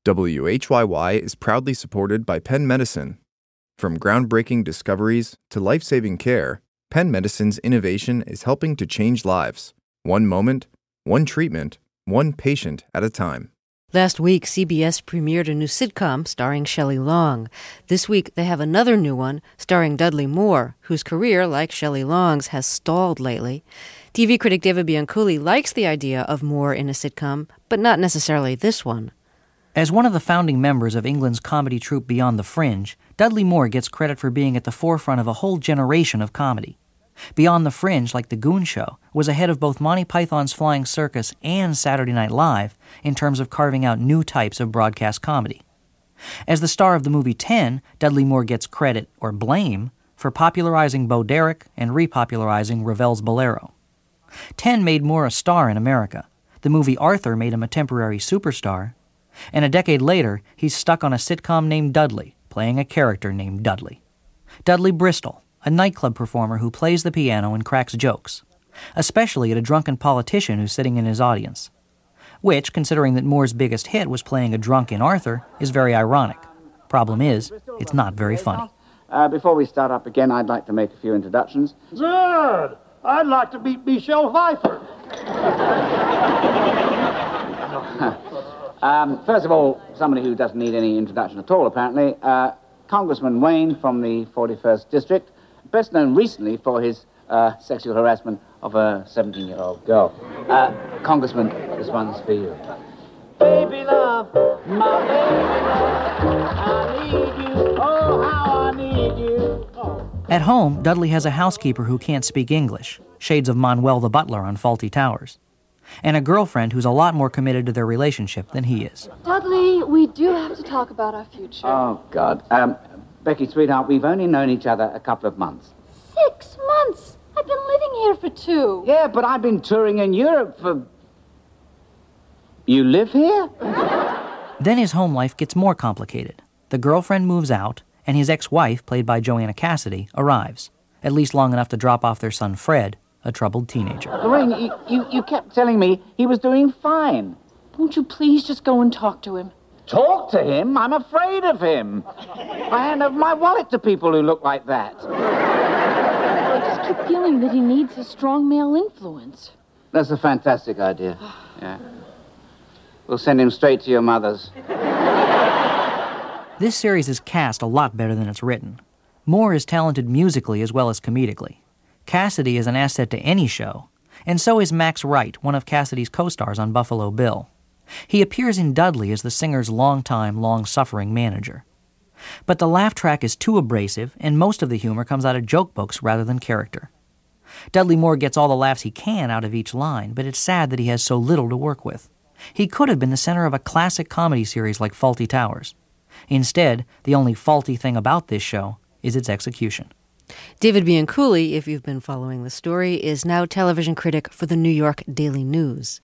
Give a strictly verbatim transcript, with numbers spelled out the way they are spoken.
W H Y Y is proudly supported by Penn Medicine. From groundbreaking discoveries to life-saving care, Penn Medicine's innovation is helping to change lives. One moment, one treatment, one patient at a time. Last week, C B S premiered a new sitcom starring Shelley Long. This week, they have another new one starring Dudley Moore, whose career, like Shelley Long's, has stalled lately. T V critic David Bianculli likes the idea of Moore in a sitcom, but not necessarily this one. As one of the founding members of England's comedy troupe Beyond the Fringe, Dudley Moore gets credit for being at the forefront of a whole generation of comedy. Beyond the Fringe, like The Goon Show, was ahead of both Monty Python's Flying Circus and Saturday Night Live in terms of carving out new types of broadcast comedy. As the star of the movie ten, Dudley Moore gets credit, or blame, for popularizing Bo Derek and repopularizing Ravel's Bolero. ten made Moore a star in America. The movie Arthur made him a temporary superstar. And a decade later, he's stuck on a sitcom named Dudley, playing a character named Dudley. Dudley Bristol, a nightclub performer who plays the piano and cracks jokes, especially at a drunken politician who's sitting in his audience. Which, considering that Moore's biggest hit was playing a drunk in Arthur, is very ironic. Problem is, it's not very funny. Uh, before we start up again, I'd like to make a few introductions. Good! I'd like to meet Michelle Pfeiffer. Um, first of all, somebody who doesn't need any introduction at all, apparently, uh, Congressman Wayne from the forty-first District, best known recently for his uh, sexual harassment of a seventeen-year-old girl. Uh, Congressman, this one's for you. Baby love, my baby love, I need you, oh, how I need you. Oh. At home, Dudley has a housekeeper who can't speak English, shades of Manuel the Butler on Fawlty Towers, and a girlfriend who's a lot more committed to their relationship than he is. Dudley, we do have to talk about our future. Oh, God. Um, Becky, sweetheart, we've only known each other a couple of months. Six months? I've been living here for two. Yeah, but I've been touring in Europe for... You live here? Then his home life gets more complicated. The girlfriend moves out, and his ex-wife, played by Joanna Cassidy, arrives, at least long enough to drop off their son Fred, a troubled teenager. Lorraine, you, you, you kept telling me he was doing fine. Won't you please just go and talk to him? Talk to him? I'm afraid of him. I hand over my wallet to people who look like that. I just keep feeling that he needs a strong male influence. That's a fantastic idea. Yeah. We'll send him straight to your mother's. This series is cast a lot better than it's written. Moore is talented musically as well as comedically. Cassidy is an asset to any show, and so is Max Wright, one of Cassidy's co-stars on Buffalo Bill. He appears in Dudley as the singer's long-time, long-suffering manager. But the laugh track is too abrasive, and most of the humor comes out of joke books rather than character. Dudley Moore gets all the laughs he can out of each line, but it's sad that he has so little to work with. He could have been the center of a classic comedy series like Fawlty Towers. Instead, the only faulty thing about this show is its execution. David Bianculli, if you've been following the story, is now television critic for the New York Daily News.